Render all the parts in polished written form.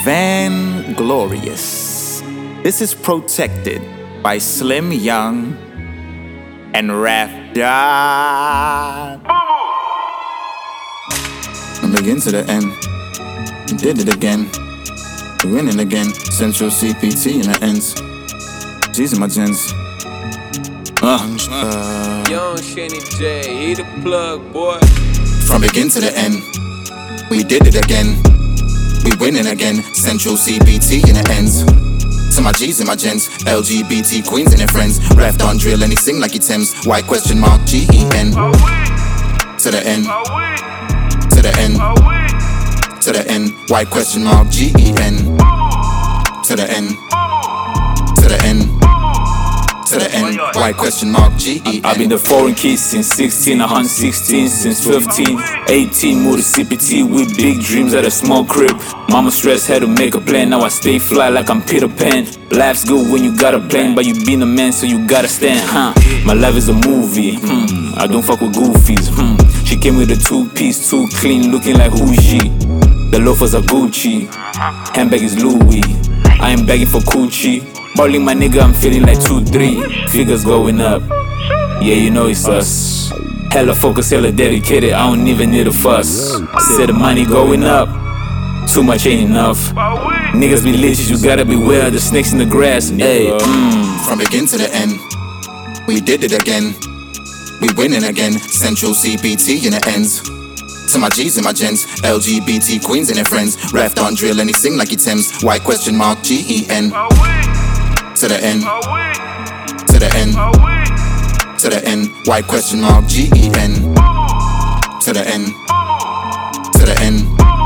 Vanglorious. This is protected by Slim Young and Rap God. From begin to the end, we did it again. We're winning again. Central CPT in the ends. These are my gens. Young Shanny J, he the plug, boy. From begin to the end, we did it again. We winning again. Central CPT in the ends. To my G's and my gens, LGBT queens and their friends. Ref don't drill and he sing like he Thames. White question mark G-E-N. To the end. To the end. To the end. White question mark G-E-N. To the end. To the end. To the end. White question mark G-E-N. I've been the foreign kid since 16, 116 since 15, 18, moved to CPT with big dreams at a small crib. Mama stressed, had to make a plan, now I stay fly like I'm Peter Pan. Life's good when you got a plan, but you been a man so you gotta stand, My life is a movie, I don't fuck with goofies, She came with a two-piece, too clean, looking like who is she? The loafers are Gucci, handbag is Louis. I ain't begging for coochie. Balling my nigga, I'm feeling like 2-3. Figures going up, yeah, you know it's us. Hella focused, hella dedicated, I don't even need a fuss. Said the money going up, too much ain't enough. Niggas be leeches, you gotta beware the snakes in the grass. Hey, From begin to the end, we did it again. We winning again. Central CPT in the ends. To my G's and my gens, LGBT queens and their friends. Ref don't drill and he sing like he Thames. White question mark G-E-N. To the end. To the end. To the end. White question mark G-E-N. To the end. To the end.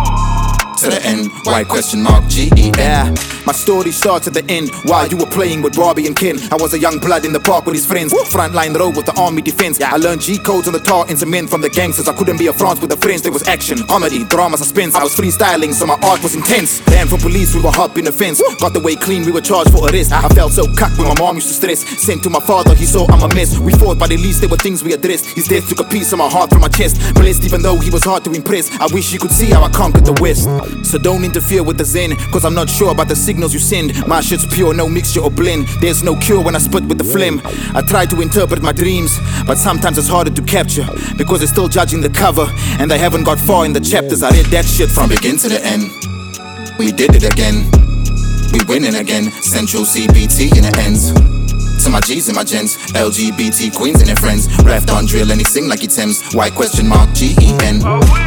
To the end. White question mark G-E-N. Yeah, my story starts at the end while you were playing with Robbie and Ken. I was a young blood in the park with his friends. Frontline road with the army defense. I learned G-codes on the tar and cement from the gangsters. I couldn't be a France with the friends. There was action, comedy, drama, suspense. I was freestyling so my art was intense. Ran from police, we were hopping the fence. Got the way clean, we were charged for arrest. I felt so cocked when my mom used to stress. Sent to my father, he saw I'm a mess. We fought, but at least there were things we addressed. His death took a piece of my heart from my chest. Blessed even though he was hard to impress. I wish you could see how I conquered the West. So don't interfere with the zen, cause I'm not sure about the signals you send. My shit's pure, no mixture or blend. There's no cure when I spit with the phlegm. I try to interpret my dreams, but sometimes it's harder to capture, because they're still judging the cover, and they haven't got far in the chapters. I read that shit From begin to the end, we did it again. We winning again. Central CPT in the ends. To my G's and my gens, LGBT queens and their friends. Ref don't drill and he sing like he Thames. White question mark G-E-N.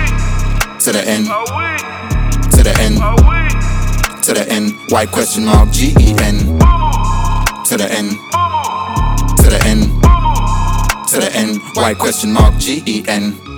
To the end. To the end. To the end. White question mark G-E-N. To the end. To the end. To the end. White question mark G-E-N.